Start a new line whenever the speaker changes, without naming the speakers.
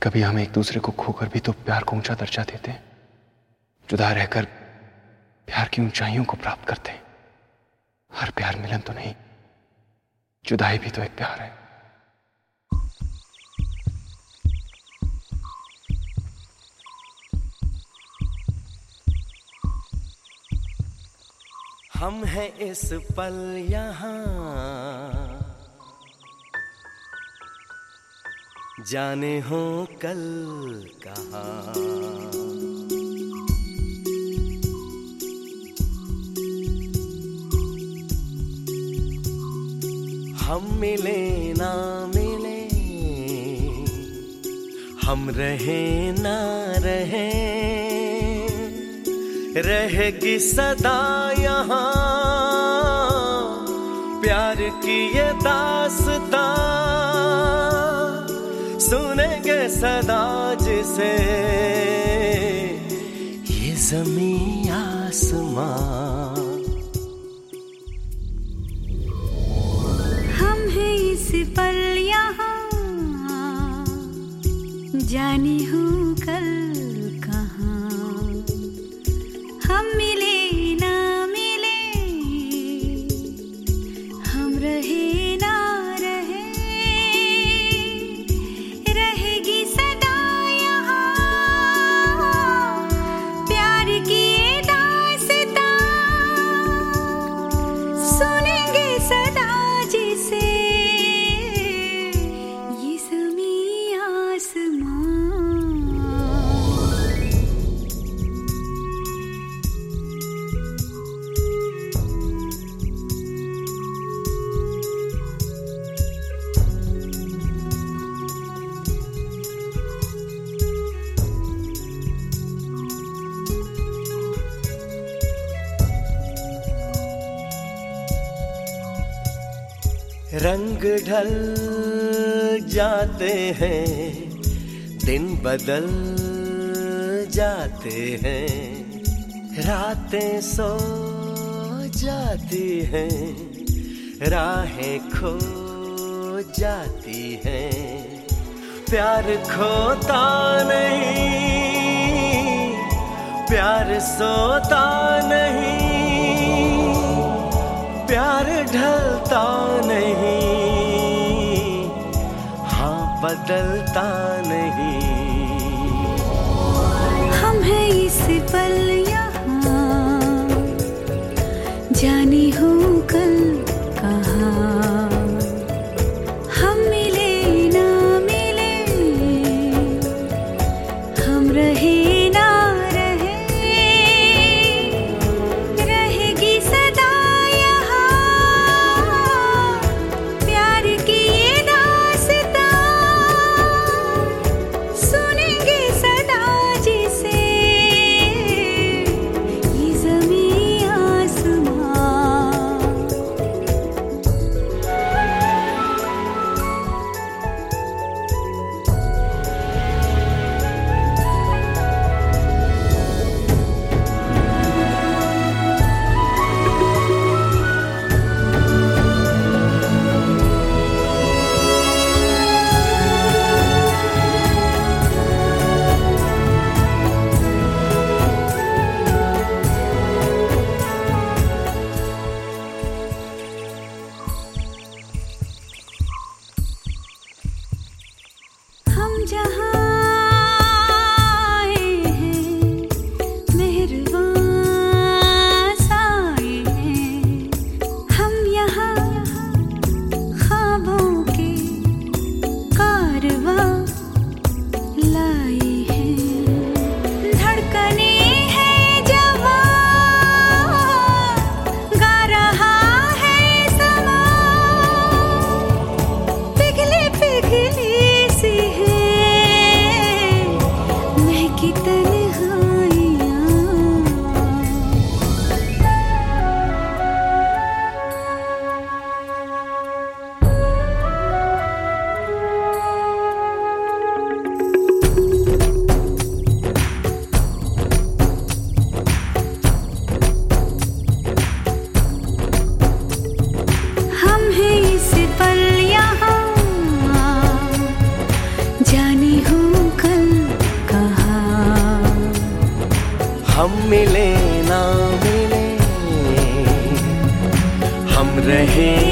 कभी हम एक दूसरे को खोकर भी तो प्यार को ऊंचा दर्जा देते हैं, जुदा रहकर प्यार की ऊंचाइयों को प्राप्त करते हैं। हर प्यार मिलन तो नहीं, जुदाई भी तो एक प्यार है।
हम हैं इस पल यहाँ, जाने हो कल कहाँ। हम मिले ना मिले, हम रहे ना रहे, रहेगी सदा यहाँ प्यार की ये दास्तां। सुनेंगे सदा जिसे ये ज़मीं आसमां।
हम हैं इस पल यहाँ, जाने हो कल कहाँ। हम मिले ना मिले, हम रहे ना रहे, रहेगी सदा यहाँ प्यार की ये दास्तां। सुनेंगे सदा जिसे ये ज़मीं आसमां।
रंग ढल जाते हैं, दिन बदल जाते हैं, रातें सो जाती हैं, राहें खो जाती हैं। प्यार खोता नहीं, प्यार सोता नहीं, प्यार ढलता नहीं, हाँ बदलता नहीं।
हम हैं इस पल यहाँ, जाने हो कल कहाँ। हम मिले ना मिले, हम रहे ना रहे, रहेगी सदा प्यार की ये दास्तां। सुनेंगे सदा जिसे ये ज़मीं आसमां। हम जहाँ आए हैं, मेहरबान साए हैं। हम यहाँ ख्वाबों के कारवां लाए हैं। धड़कने हैं जवां, गा रहा है समा, पिघली पिघली सी है महकी तन्हाइयाँ। हम हैं इस पल यहाँ, जाने हो
हम मिले ना मिले, हम रहे